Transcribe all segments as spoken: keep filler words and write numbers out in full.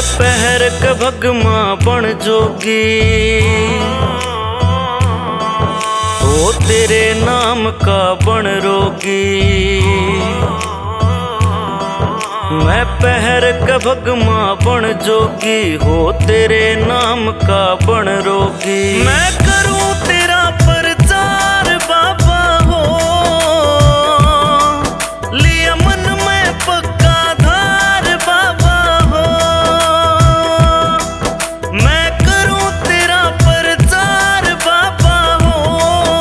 पहर के भगमा बन जोगी ओ तेरे नाम का बन रोगी। मैं पहर के भगमा बन जोगी हो तेरे नाम का बन रोगी। मैं करूं तेरा प्रचार बाबा हो लिया मन में पक्का धार बाबा हो। मैं करूं तेरा प्रचार बाबा हो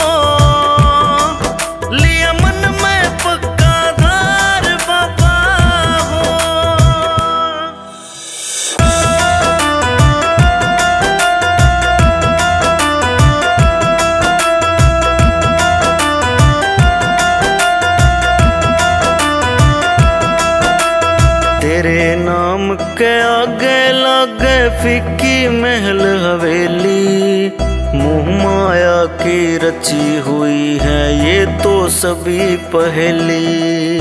लिया मन में पक्का धार बाबा हो। तेरे नाम के आगे लागे फीकी महल हवेली, मोह माया की रची हुई है ये तो सभी पहेली।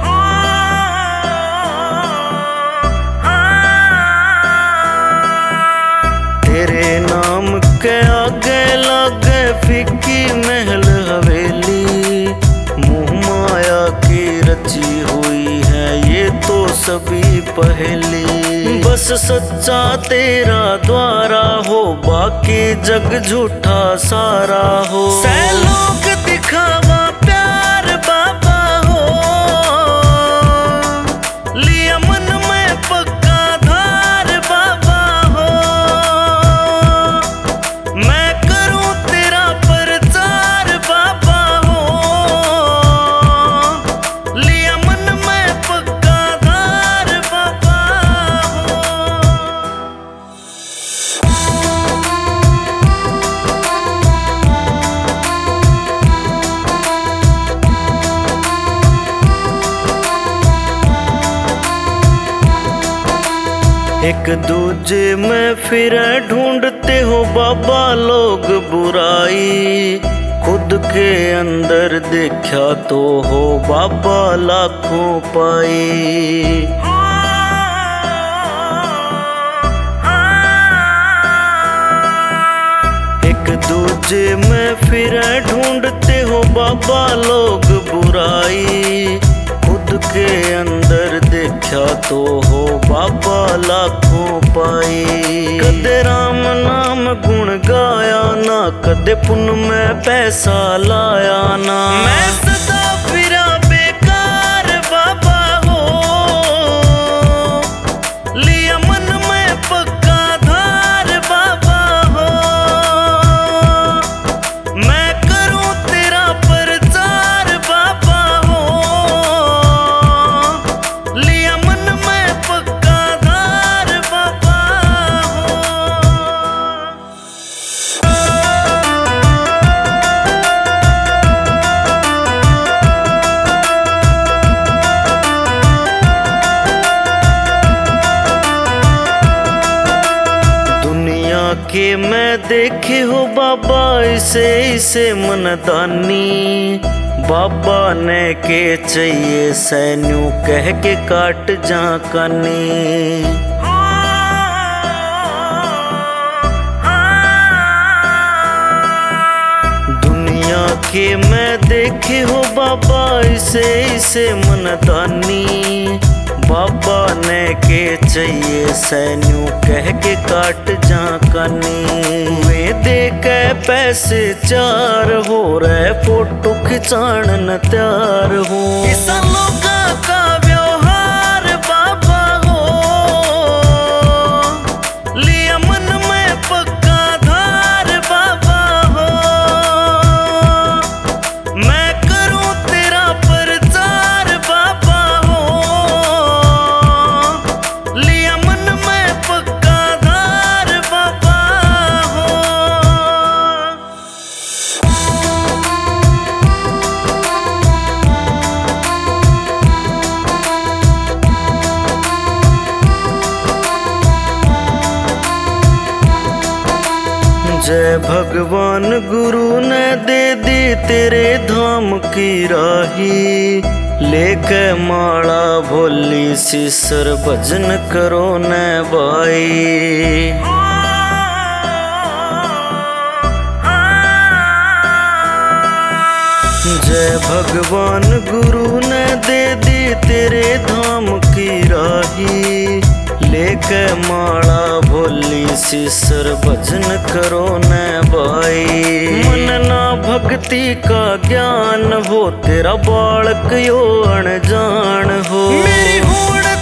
तेरे नाम के आगे लागे फीकी महल हवेली, मोह माया की रची हुई है ये तो सभी पहेली। बस सच्चा तेरा द्वारा हो बाकी जग झूठा सारा हो। सै लोग दिखावा प्यार बाबा हो लिया मन में पक्का धार बाबा हो। मैं करूं तेरा प्रचार बाबा हो लिया मन में पक्का धार बाबा हो। एक दूजे में फिर ढूंढते हो बाबा लोग बुराई, खुद के अंदर देखा तो हो बाबा लाखों पाई। एक दूजे में फिर ढूंढते हो बाबा लोग बुराई, खुद के अंदर देखा तो हो बाबा लाखों पाई। कदे राम नाम गुण गाया ना, कदे पुण्य में पैसा लाया ना। मैं सदा फिरा बेकार बाबा हो लिया मन में पक्का धार बाबा हो। मैं करूं तेरा प्रचार बाबा हो लिया मन में पक्का धार बाबा हो। दुनिया के मैं देखे हो बाबा इसे इसे मनदानी, बाबा ने के चाहिए सैन्यू कह के काट जा कानी। दुनिया के मैं देखे हो बाबा इसे इसे मनदानी, बाबा ने के चाहिए सैन्यू कह के काट जा कानी। वे दे के पैसे चार हो रहे फोटो खिंचाण न तैयार हो। इस लोगा का व्यवहार बाबा हो लिया मन में पक्का धार बाबा हो। मैं करूं तेरा प्रचार बाबा हो लिया मन में पक्का धार बाबा हो। जय भगवान गुरु ने दे दी तेरे धाम की राही, लेके माला भोली सीसर भजन करो न भाई। जय भगवान गुरु ने दे दी तेरे धाम की राही, लेके माला भोली सीसर भजन करो न भाई। मन ना भक्ति का ज्ञान हो तेरा बालक यो अनजान हो, मेरी होड़